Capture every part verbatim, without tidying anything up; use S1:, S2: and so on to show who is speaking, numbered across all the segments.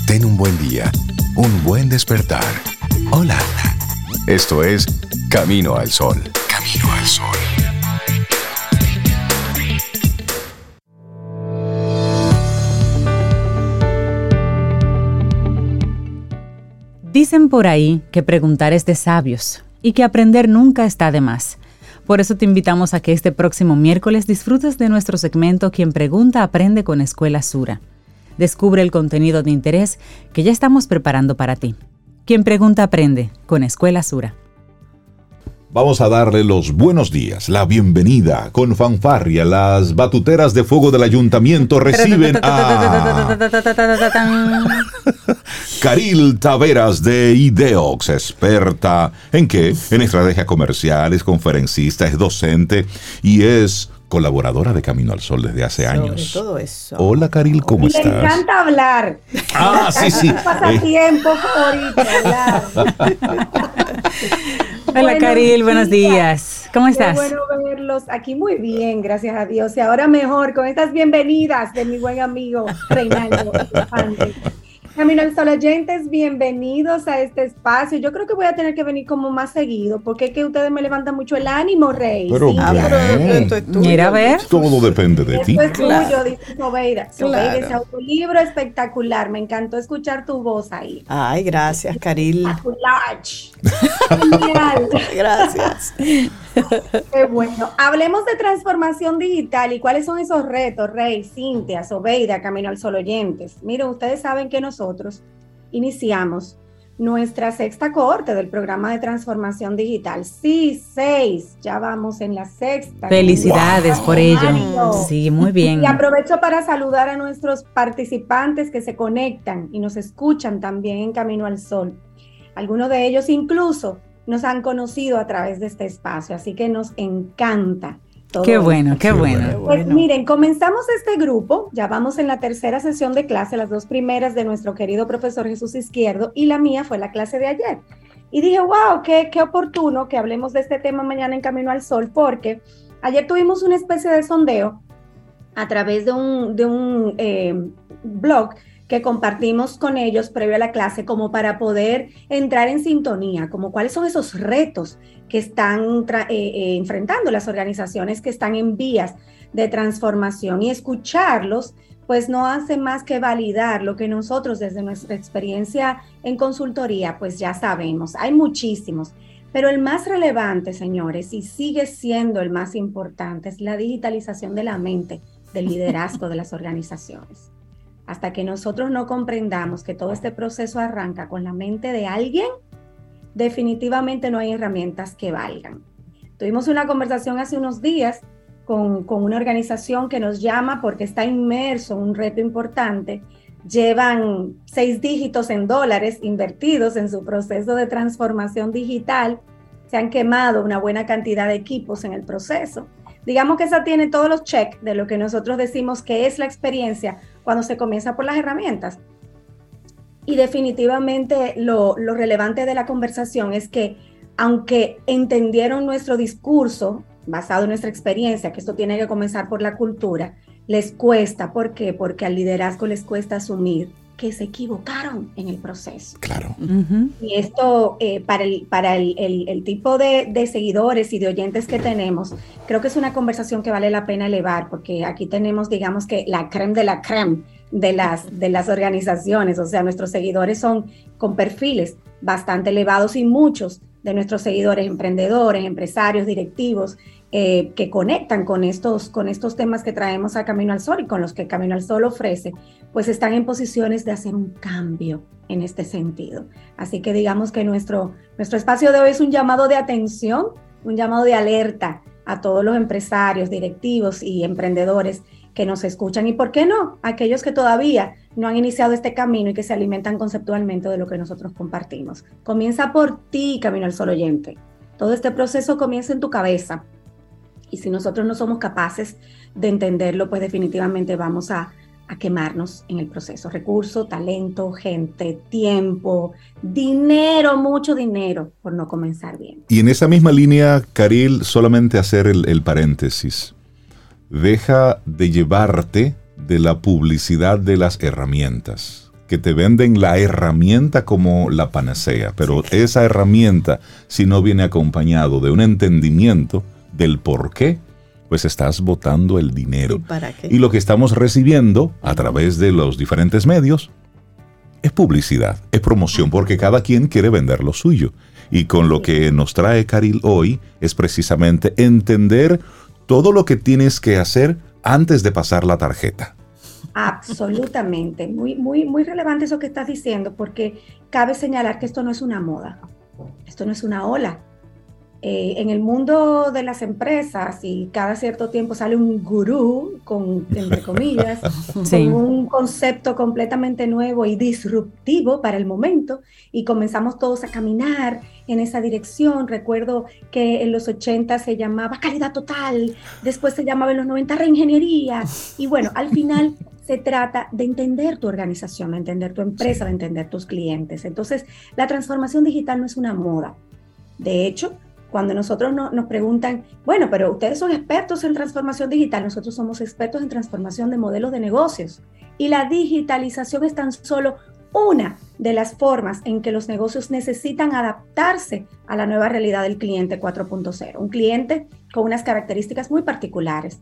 S1: Ten un buen día, un buen despertar. Hola. Esto es Camino al Sol. Camino al Sol.
S2: Dicen por ahí que preguntar es de sabios y que aprender nunca está de más. Por eso te invitamos a que este próximo miércoles disfrutes de nuestro segmento Quien Pregunta Aprende con Escuela Sura. Descubre el contenido de interés que ya estamos preparando para ti. Quien Pregunta Aprende con Escuela Sura.
S3: Vamos a darle los buenos días, la bienvenida con fanfarria. Las batuteras de fuego del ayuntamiento reciben a Caril Taveras de Ideox, experta en qué, en estrategias comerciales, conferencista, es docente y es colaboradora de Camino al Sol desde hace
S4: Sobre
S3: años.
S4: todo eso.
S3: Hola, Caril, ¿cómo
S5: Me
S3: estás?
S5: Me encanta hablar.
S3: Ah, sí, sí.
S5: Pasatiempo favorito, hablar.
S2: Hola,
S5: Buenos
S2: Caril, buenos
S5: días.
S2: días. ¿Cómo estás?
S5: Qué bueno verlos aquí muy bien, gracias a Dios. Y ahora mejor con estas bienvenidas de mi buen amigo Reinaldo Infante. Camino al Sol oyentes, bienvenidos a este espacio. Yo creo que voy a tener que venir como más seguido, porque es que ustedes me levantan mucho el ánimo, Rey.
S3: Pero
S5: Sí,
S3: bien.
S5: ya.
S4: Esto es tuyo.
S2: Mira, a ver.
S3: Todo depende de ti.
S5: Esto es
S4: Claro.
S5: tuyo, dice Sobeida. Sobeida,
S4: Claro.
S5: ese autolibro espectacular. Me encantó escuchar tu voz ahí.
S4: Ay, gracias, Caril.
S5: Espectacular. Genial.
S4: Gracias.
S5: Qué bueno. Hablemos de transformación digital y cuáles son esos retos, Rey, Cintia, Sobeida, Camino al Sol oyentes. Miren, ustedes saben que nosotros iniciamos nuestra sexta cohorte del programa de transformación digital. Sí, seis, ya vamos en la sexta.
S2: Felicidades
S5: Wow.
S2: por ello.
S5: Mario.
S2: Sí, muy bien.
S5: Y aprovecho para saludar a nuestros participantes que se conectan y nos escuchan también en Camino al Sol. Algunos de ellos incluso nos han conocido a través de este espacio, así que nos encanta. Todo
S2: Qué
S5: esto.
S2: bueno, qué
S3: Qué
S2: bueno.
S3: bueno.
S5: Pues miren, comenzamos este grupo, ya vamos en la tercera sesión de clase, las dos primeras de nuestro querido profesor Jesús Izquierdo y la mía fue la clase de ayer. Y dije, wow, qué, qué oportuno que hablemos de este tema mañana en Camino al Sol, porque ayer tuvimos una especie de sondeo a través de un, de un eh, blog que compartimos con ellos previo a la clase como para poder entrar en sintonía, como cuáles son esos retos que están tra- eh, eh, enfrentando las organizaciones que están en vías de transformación y escucharlos, pues no hace más que validar lo que nosotros desde nuestra experiencia en consultoría, pues ya sabemos, hay muchísimos, pero el más relevante, señores, y sigue siendo el más importante, es la digitalización de la mente, del liderazgo de las organizaciones. Hasta que nosotros no comprendamos que todo este proceso arranca con la mente de alguien, definitivamente no hay herramientas que valgan. Tuvimos una conversación hace unos días con, con una organización que nos llama porque está inmerso en un reto importante. Llevan seis dígitos en dólares invertidos en su proceso de transformación digital. Se han quemado una buena cantidad de equipos en el proceso. Digamos que esa tiene todos los checks de lo que nosotros decimos que es la experiencia cuando se comienza por las herramientas. Y definitivamente lo, lo relevante de la conversación es que aunque entendieron nuestro discurso basado en nuestra experiencia, que esto tiene que comenzar por la cultura, les cuesta. ¿Por qué? Porque al liderazgo les cuesta asumir que se equivocaron en el proceso.
S3: Claro.
S2: Ujú.
S5: Y esto, eh, para, el, para el, el, el tipo de, de seguidores y de oyentes que tenemos, creo que es una conversación que vale la pena elevar, porque aquí tenemos, digamos que la creme de la creme de las, de las organizaciones. O sea, nuestros seguidores son con perfiles bastante elevados y muchos de nuestros seguidores, emprendedores, empresarios, directivos, eh, que conectan con estos, con estos temas que traemos a Camino al Sol y con los que Camino al Sol ofrece, pues están en posiciones de hacer un cambio en este sentido. Así que digamos que nuestro, nuestro espacio de hoy es un llamado de atención, un llamado de alerta a todos los empresarios, directivos y emprendedores que nos escuchan y, ¿por qué no?, aquellos que todavía no han iniciado este camino y que se alimentan conceptualmente de lo que nosotros compartimos. Comienza por ti, Camino al Sol oyente. Todo este proceso comienza en tu cabeza y si nosotros no somos capaces de entenderlo, pues definitivamente vamos a, a quemarnos en el proceso. Recursos, talento, gente, tiempo, dinero, mucho dinero por no comenzar bien.
S3: Y en esa misma línea, Caril, solamente hacer el, el paréntesis. Deja de llevarte de la publicidad de las herramientas. que te venden la herramienta como la panacea, pero sí. esa herramienta, si no viene acompañado de un entendimiento del por qué, pues estás botando el dinero.
S4: ¿Y para qué?
S3: Y lo que estamos recibiendo a través de los diferentes medios es publicidad, es promoción, porque cada quien quiere vender lo suyo. Y con lo que nos trae Caril hoy es precisamente entender todo lo que tienes que hacer antes de pasar la tarjeta.
S5: Absolutamente, muy, muy, muy relevante eso que estás diciendo, porque cabe señalar que esto no es una moda, esto no es una ola. Eh, en el mundo de las empresas, y cada cierto tiempo sale un gurú, con, entre comillas, sí. con un concepto completamente nuevo y disruptivo para el momento, y comenzamos todos a caminar en esa dirección. Recuerdo que en los ochenta se llamaba calidad total, después se llamaba en los noventa reingeniería, y bueno, al final se trata de entender tu organización, de entender tu empresa, de entender tus clientes. Entonces, la transformación digital no es una moda. De hecho, cuando nosotros no, nos preguntan, bueno, pero ustedes son expertos en transformación digital, nosotros somos expertos en transformación de modelos de negocios. Y la digitalización es tan solo una de las formas en que los negocios necesitan adaptarse a la nueva realidad del cliente cuatro punto cero. Un cliente con unas características muy particulares.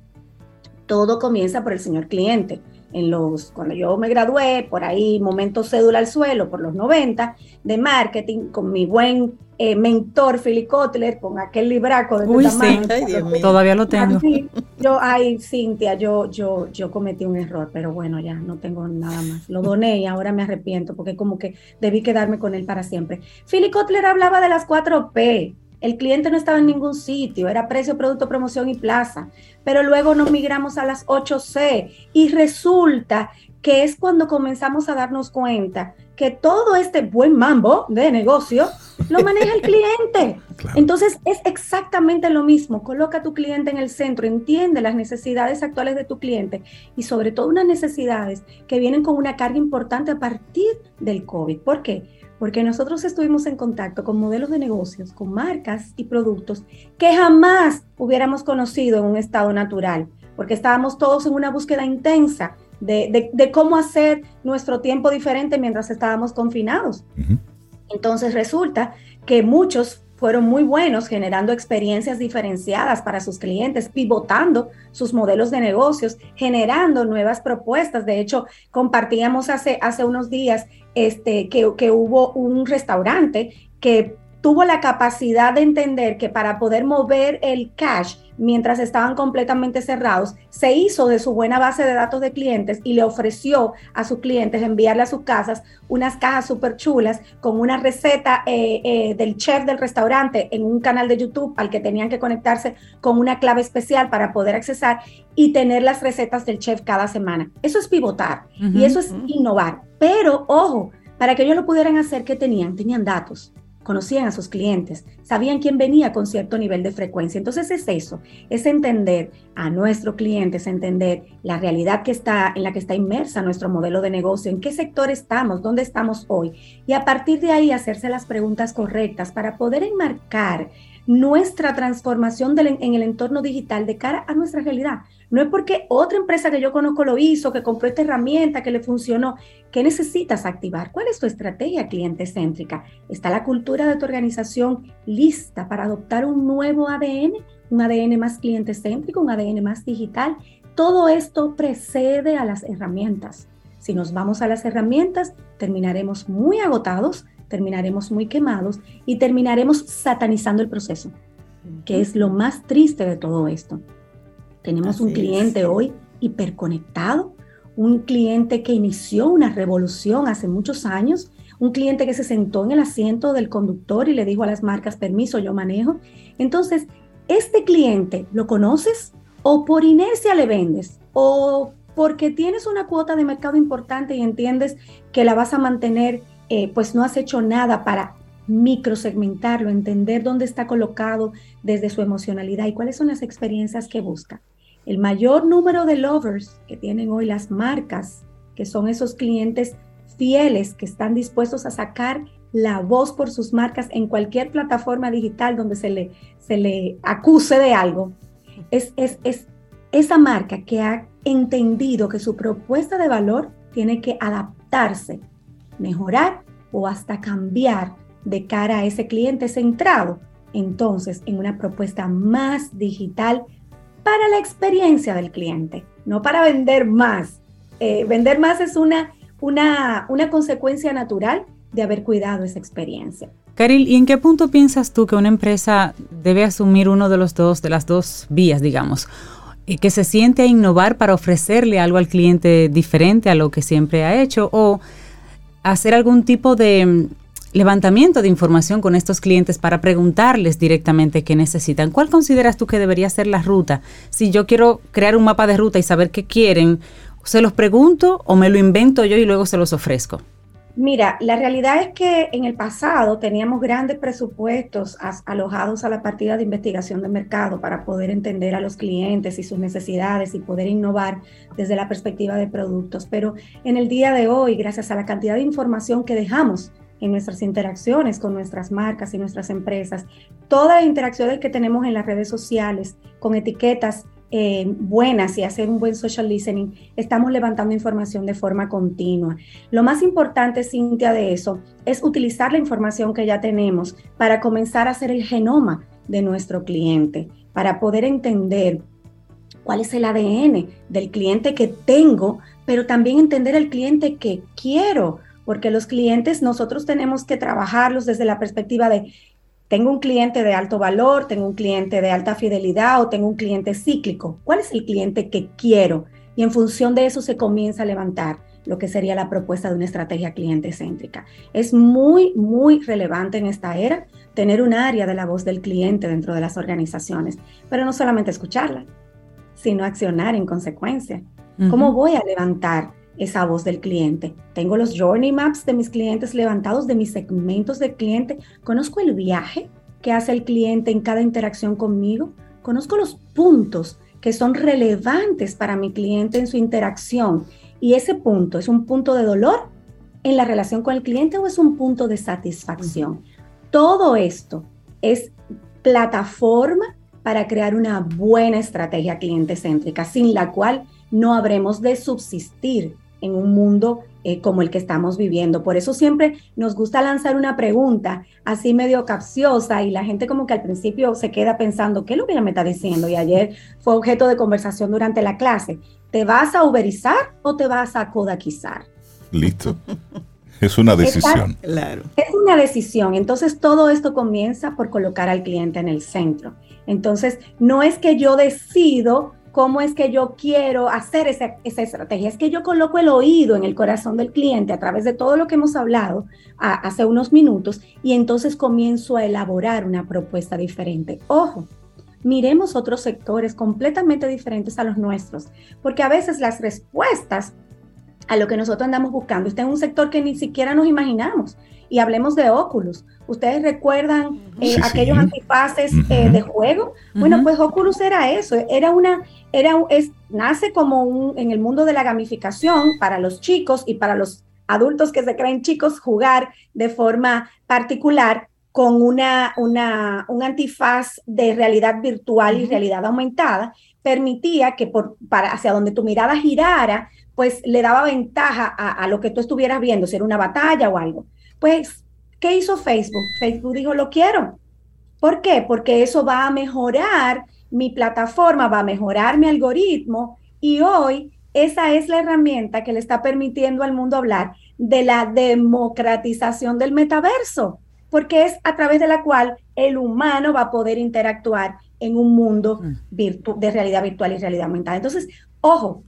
S5: Todo comienza por el señor cliente. En los, cuando yo me gradué, por ahí, momento cédula al suelo, por los noventa, de marketing, con mi buen eh, mentor, Philly Kotler, con aquel libraco de
S2: Uy,
S5: tamaño.
S2: sí. Ay, Dios mío. Todavía lo tengo.
S5: Así, yo, ay, Cintia, yo, yo, yo cometí un error, pero bueno, ya no tengo nada más. Lo doné y ahora me arrepiento, porque como que debí quedarme con él para siempre. Philly Kotler hablaba de las cuatro P. El cliente no estaba en ningún sitio, era precio, producto, promoción y plaza. Pero luego nos migramos a las ocho C y resulta que es cuando comenzamos a darnos cuenta que todo este buen mambo de negocio lo maneja el cliente. Claro. Entonces es exactamente lo mismo. Coloca a tu cliente en el centro, entiende las necesidades actuales de tu cliente y sobre todo unas necesidades que vienen con una carga importante a partir del COVID. ¿Por qué? Porque nosotros estuvimos en contacto con modelos de negocios, con marcas y productos que jamás hubiéramos conocido en un estado natural, porque estábamos todos en una búsqueda intensa de, de, de cómo hacer nuestro tiempo diferente mientras estábamos confinados. Uh-huh. Entonces resulta que muchos fueron muy buenos generando experiencias diferenciadas para sus clientes, pivotando sus modelos de negocios, generando nuevas propuestas. De hecho, compartíamos hace, hace unos días este, que, que hubo un restaurante que tuvo la capacidad de entender que para poder mover el cash mientras estaban completamente cerrados, se hizo de su buena base de datos de clientes y le ofreció a sus clientes enviarle a sus casas unas cajas súper chulas con una receta eh, eh, del chef del restaurante en un canal de YouTube al que tenían que conectarse con una clave especial para poder accesar y tener las recetas del chef cada semana. Eso es pivotar uh-huh, y eso es uh-huh. innovar. Pero, ojo, para que ellos lo pudieran hacer, ¿qué tenían? Tenían datos. Conocían a sus clientes, sabían quién venía con cierto nivel de frecuencia. Entonces es eso, es entender a nuestros clientes, entender la realidad que está, en la que está inmersa nuestro modelo de negocio, en qué sector estamos, dónde estamos hoy, y a partir de ahí hacerse las preguntas correctas para poder enmarcar nuestra transformación del, en el entorno digital de cara a nuestra realidad. No es porque otra empresa que yo conozco lo hizo, que compró esta herramienta, que le funcionó. ¿Qué necesitas activar? ¿Cuál es tu estrategia cliente céntrica? ¿Está la cultura de tu organización lista para adoptar un nuevo A D N? ¿Un A D N más cliente céntrico? ¿Un A D N más digital? Todo esto precede a las herramientas. Si nos vamos a las herramientas, terminaremos muy agotados, terminaremos muy quemados y terminaremos satanizando el proceso, que es lo más triste de todo esto. Tenemos Así un cliente es. hoy hiperconectado, un cliente que inició una revolución hace muchos años, un cliente que se sentó en el asiento del conductor y le dijo a las marcas, permiso, yo manejo. Entonces, ¿este cliente lo conoces o por inercia le vendes? ¿O porque tienes una cuota de mercado importante y entiendes que la vas a mantener, eh, pues no has hecho nada para microsegmentarlo, entender dónde está colocado desde su emocionalidad y cuáles son las experiencias que busca? El mayor número de lovers que tienen hoy las marcas, que son esos clientes fieles que están dispuestos a sacar la voz por sus marcas en cualquier plataforma digital donde se le, se le acuse de algo, es, es, es esa marca que ha entendido que su propuesta de valor tiene que adaptarse mejorar o hasta cambiar de cara a ese cliente centrado, entonces en una propuesta más digital para la experiencia del cliente, no para vender más. Eh, vender más es una, una, una consecuencia natural de haber cuidado esa experiencia.
S2: Caril, ¿y en qué punto piensas tú que una empresa debe asumir uno de los dos, de las dos vías, digamos, que se siente a innovar para ofrecerle algo al cliente diferente a lo que siempre ha hecho, o hacer algún tipo de levantamiento de información con estos clientes para preguntarles directamente qué necesitan? ¿Cuál consideras tú que debería ser la ruta? Si yo quiero crear un mapa de ruta y saber qué quieren, ¿se los pregunto o me lo invento yo y luego se los ofrezco?
S5: Mira, la realidad es que en el pasado teníamos grandes presupuestos as, alojados a la partida de investigación de mercado para poder entender a los clientes y sus necesidades y poder innovar desde la perspectiva de productos. Pero en el día de hoy, gracias a la cantidad de información que dejamos en nuestras interacciones con nuestras marcas y nuestras empresas, todas las interacciones que tenemos en las redes sociales con etiquetas Eh, buenas y hacer un buen social listening, estamos levantando información de forma continua. Lo más importante, Cintia, de eso es utilizar la información que ya tenemos para comenzar a hacer el genoma de nuestro cliente, para poder entender cuál es el A D N del cliente que tengo, pero también entender el cliente que quiero, porque los clientes nosotros tenemos que trabajarlos desde la perspectiva de tengo un cliente de alto valor, tengo un cliente de alta fidelidad o tengo un cliente cíclico. ¿Cuál es el cliente que quiero? Y en función de eso se comienza a levantar lo que sería la propuesta de una estrategia cliente céntrica. Es muy, muy relevante en esta era tener un área de la voz del cliente dentro de las organizaciones, pero no solamente escucharla, sino accionar en consecuencia. Uh-huh. ¿Cómo voy a levantar esa voz del cliente? Tengo los journey maps de mis clientes levantados, de mis segmentos de cliente. Conozco el viaje que hace el cliente en cada interacción conmigo. Conozco los puntos que son relevantes para mi cliente en su interacción. Y ese punto, ¿es un punto de dolor en la relación con el cliente o es un punto de satisfacción? Todo esto es plataforma para crear una buena estrategia cliente céntrica, sin la cual no habremos de subsistir en un mundo eh, como el que estamos viviendo. Por eso siempre nos gusta lanzar una pregunta así medio capciosa y la gente como que al principio se queda pensando, ¿qué es lo que ella me está diciendo? Y ayer fue objeto de conversación durante la clase. ¿Te vas a uberizar o te vas a kodakizar?
S3: Listo. Es una decisión.
S5: Está, claro. Es una decisión. Entonces todo esto comienza por colocar al cliente en el centro. Entonces no es que yo decido cómo es que yo quiero hacer esa, esa estrategia. Es que yo coloco el oído en el corazón del cliente a través de todo lo que hemos hablado a, hace unos minutos y entonces comienzo a elaborar una propuesta diferente. Ojo, miremos otros sectores completamente diferentes a los nuestros, porque a veces las respuestas a lo que nosotros andamos buscando está en un sector que ni siquiera nos imaginamos. Y hablemos de Oculus. ¿Ustedes recuerdan eh, sí, aquellos sí. antifaces uh-huh. eh, de juego? Uh-huh. Bueno, pues Oculus era eso. Era una, era, es, nace como un, en el mundo de la gamificación para los chicos y para los adultos que se creen chicos, jugar de forma particular con una, una, un antifaz de realidad virtual uh-huh. y realidad aumentada. Permitía que por, para, hacia donde tu mirada girara, pues le daba ventaja a, a lo que tú estuvieras viendo, si era una batalla o algo. Pues, ¿qué hizo Facebook? Facebook dijo, lo quiero. ¿Por qué? Porque eso va a mejorar mi plataforma, va a mejorar mi algoritmo y hoy esa es la herramienta que le está permitiendo al mundo hablar de la democratización del metaverso, porque es a través de la cual el humano va a poder interactuar en un mundo virtu- de realidad virtual y realidad aumentada. Entonces, ojo,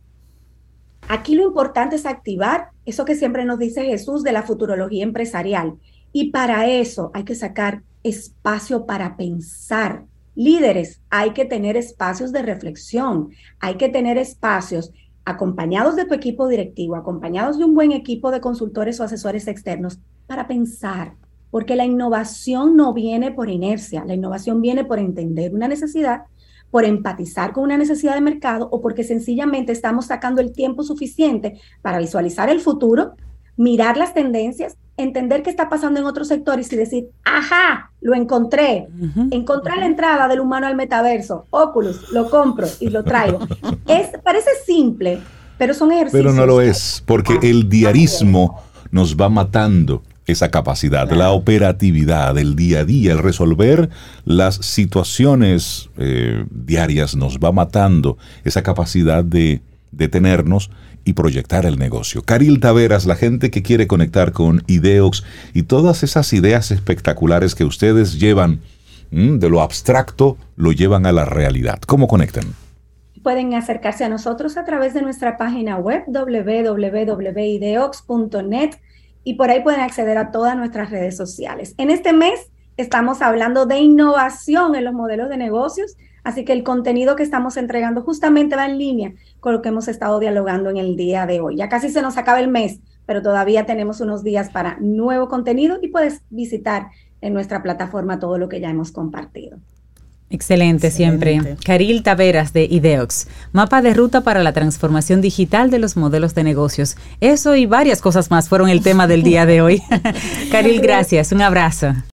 S5: aquí lo importante es activar eso que siempre nos dice Jesús de la futurología empresarial. Y para eso hay que sacar espacio para pensar. Líderes, hay que tener espacios de reflexión, hay que tener espacios acompañados de tu equipo directivo, acompañados de un buen equipo de consultores o asesores externos para pensar. Porque la innovación no viene por inercia, la innovación viene por entender una necesidad, por empatizar con una necesidad de mercado o porque sencillamente estamos sacando el tiempo suficiente para visualizar el futuro, mirar las tendencias, entender qué está pasando en otros sectores y decir, ajá, lo encontré, uh-huh. encontré uh-huh. la entrada del humano al metaverso, Oculus, lo compro y lo traigo. Es, parece simple, pero son ejercicios.
S3: Pero no lo es, porque el diarismo nos va matando esa capacidad, claro. La operatividad, el día a día, el resolver las situaciones eh, diarias nos va matando esa capacidad de detenernos y proyectar el negocio. Caril Taveras, la gente que quiere conectar con Ideox y todas esas ideas espectaculares que ustedes llevan mmm, de lo abstracto, lo llevan a la realidad. ¿Cómo conectan?
S5: Pueden acercarse a nosotros a través de nuestra página web doble u doble u doble u punto ideox punto net y por ahí pueden acceder a todas nuestras redes sociales. En este mes estamos hablando de innovación en los modelos de negocios, así que el contenido que estamos entregando justamente va en línea con lo que hemos estado dialogando en el día de hoy. Ya casi se nos acaba el mes, pero todavía tenemos unos días para nuevo contenido y puedes visitar en nuestra plataforma todo lo que ya hemos compartido.
S2: Excelente, Excelente, siempre. Caril Taveras de Ideox, mapa de ruta para la transformación digital de los modelos de negocios. Eso y varias cosas más fueron el tema del día de hoy. Caril, gracias. Un abrazo.